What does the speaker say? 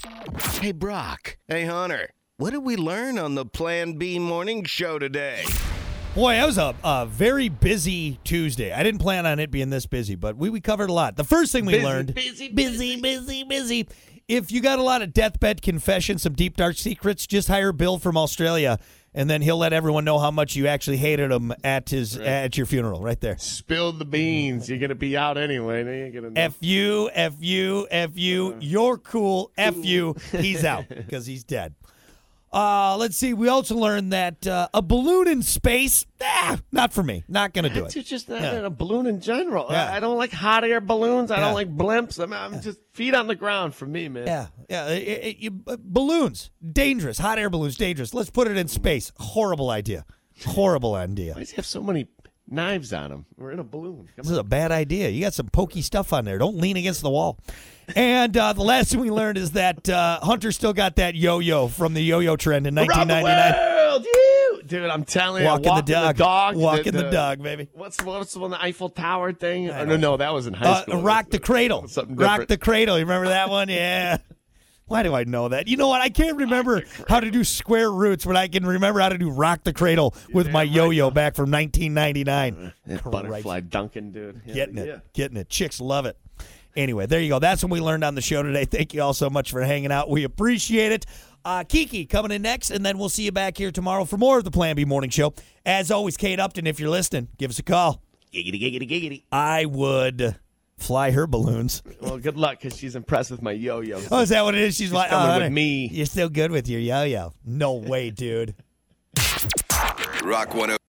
Hey, Brock. Hey, Hunter. What did we learn on the Plan B morning show today? Boy, that was a very busy Tuesday. I didn't plan on it being this busy, but we covered a lot. The first thing we learned, busy. If you got a lot of deathbed confessions, some deep, dark secrets, just hire Bill from Australia, and then he'll let everyone know how much you actually hated him at your funeral, right there. Spill the beans. You're going to be out anyway. They ain't gonna know. F you, you're cool, F you, he's out because he's dead. Let's see. We also learned that a balloon in space, not for me. Not going to do it. It's just a balloon in general. Yeah. I don't like hot air balloons. I don't like blimps. I'm just feet on the ground for me, man. Balloons, dangerous. Hot air balloons, dangerous. Let's put it in space. Horrible idea. Why does he have so many knives on him? We're in a balloon. This is a bad idea. You got some pokey stuff on there. Don't lean against the wall. And the last thing we learned is that Hunter still got that yo-yo from the yo-yo trend in 1999. Dude, I'm telling you, Walking the dog. Walking the dog, baby. What's the one, the Eiffel Tower thing? No, that was in high school. Rock the Cradle. Rock the Cradle. You remember that one? Yeah. Why do I know that? You know what? I can't remember how to do square roots, but I can remember how to do Rock the Cradle with my yo-yo back from 1999. Butterfly Duncan, dude. Getting it. Chicks love it. Anyway, there you go. That's what we learned on the show today. Thank you all so much for hanging out. We appreciate it. Kiki coming in next, and then we'll see you back here tomorrow for more of the Plan B Morning Show. As always, Kate Upton, if you're listening, give us a call. Giggity. I would fly her balloons. Well, good luck, because she's impressed with my yo-yo. Oh, is that what it is? She's like, coming with me. You're still good with your yo-yo. No way, dude. Rock 102.